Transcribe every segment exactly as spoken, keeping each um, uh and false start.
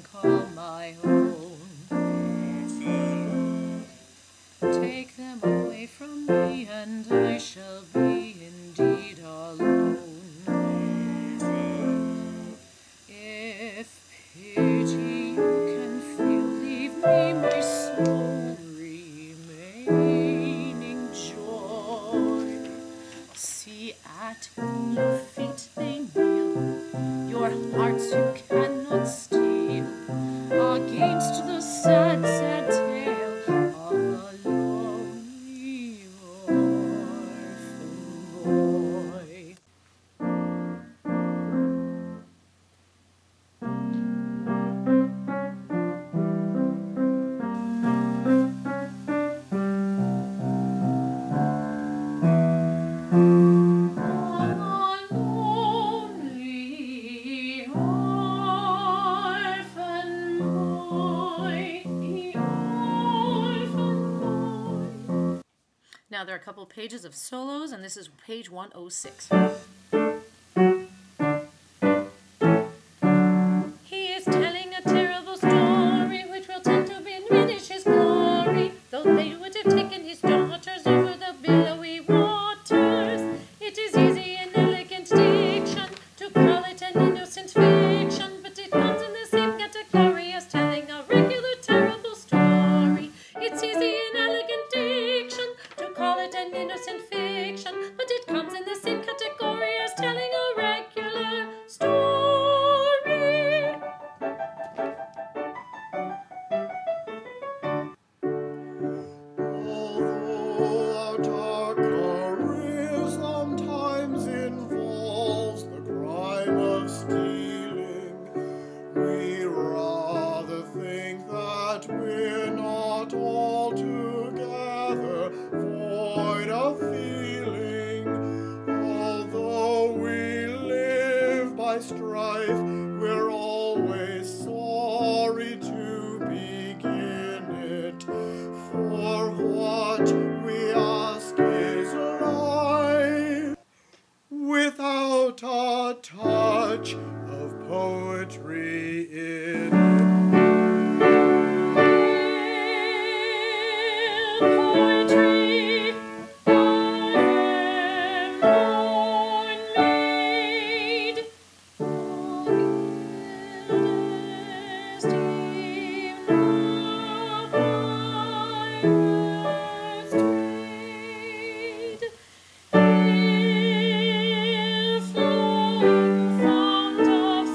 call my own. Take them away from me, and I shall be indeed alone. If pity you can feel, leave me my sole remaining joy. See at your feet they kneel, your hearts you cannot steal, against the sad, sad tale of a lonely orphan boy. Now there are a couple pages of solos, and this is page one oh six. He is telling a terrible story which will tend to diminish his glory, though they would have taken his daughters over the billowy waters. It is easy and elegant diction to call it an innocent fiction, but it comes in the same category as telling a regular terrible story. It's easy and elegant diction to call it an innocent fiction, but it comes in the same category as telling a regular story. Although our dark career sometimes involves the crime of stealing, we rather think that we're not altogether void of feeling. Although we live by strife, we're always sorry to begin it. For what we ask is right, without a touch of poetry in it. Poetry, I am born made, oldest even of my worst trade. Ill flowing fond of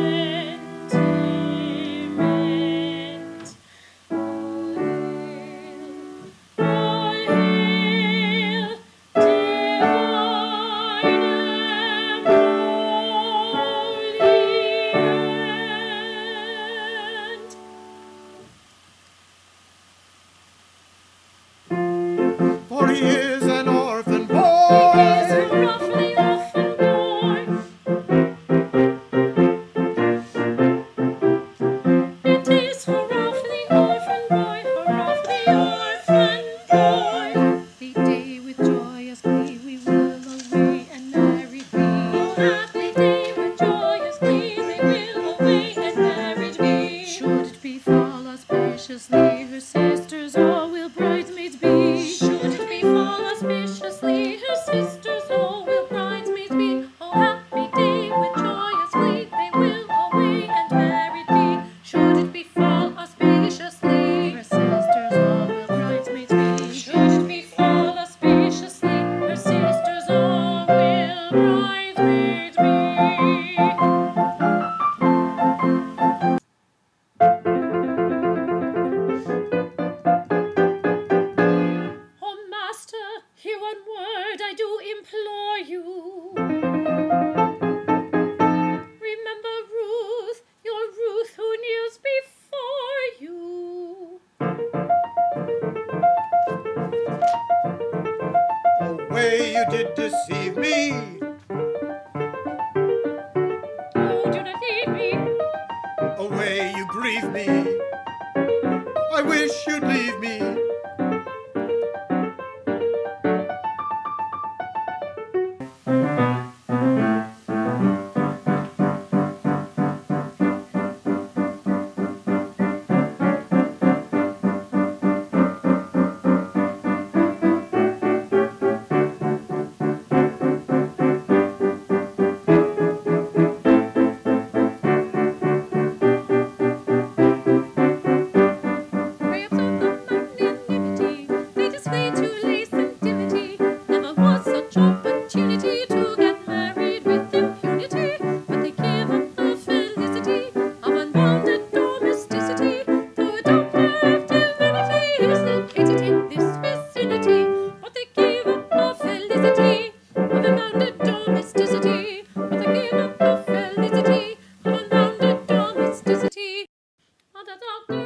sentiment, all hail, all hail, divine emollient. For he is an orphan He is boy, a roughly orphan boy. It is hurrah for the orphan boy, hurrah for the orphan boy. The day with joyous glee we will away and married be. Oh, happy day with joyous glee they will away and married be. Should it befall auspiciously, her sisters all will bridesmaids be. Should it befall auspiciously, her sisters all will bridesmaids be. Oh, happy day with joyous glee they will away and married be. Should it befall auspiciously, her sisters all will bridesmaids be. Should it befall auspiciously, her sisters all will bridesmaids be. Oh, master, hear one word I do implore you. Remember Ruth, your Ruth who kneels before you. away you did deceive me. Oh, do not leave me. Away you grieve me. I wish you'd leave me. da da da